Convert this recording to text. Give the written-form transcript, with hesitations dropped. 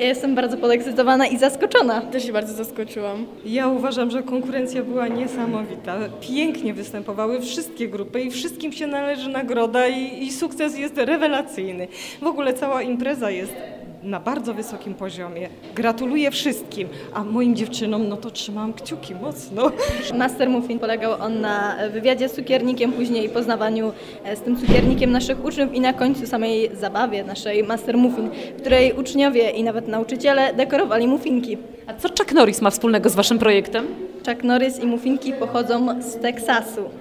Ja jestem bardzo podekscytowana i zaskoczona. Też się bardzo zaskoczyłam. Ja uważam, że konkurencja była niesamowita. Pięknie występowały wszystkie grupy i wszystkim się należy nagroda i sukces jest rewelacyjny. W ogóle cała impreza jest na bardzo wysokim poziomie. Gratuluję wszystkim, a moim dziewczynom no to trzymam kciuki mocno. Master Muffin polegał on na wywiadzie z cukiernikiem, później poznawaniu z tym cukiernikiem naszych uczniów i na końcu samej zabawie naszej Master Muffin, w której uczniowie i nawet nauczyciele dekorowali muffinki. A co Chuck Norris ma wspólnego z waszym projektem? Chuck Norris i muffinki pochodzą z Teksasu.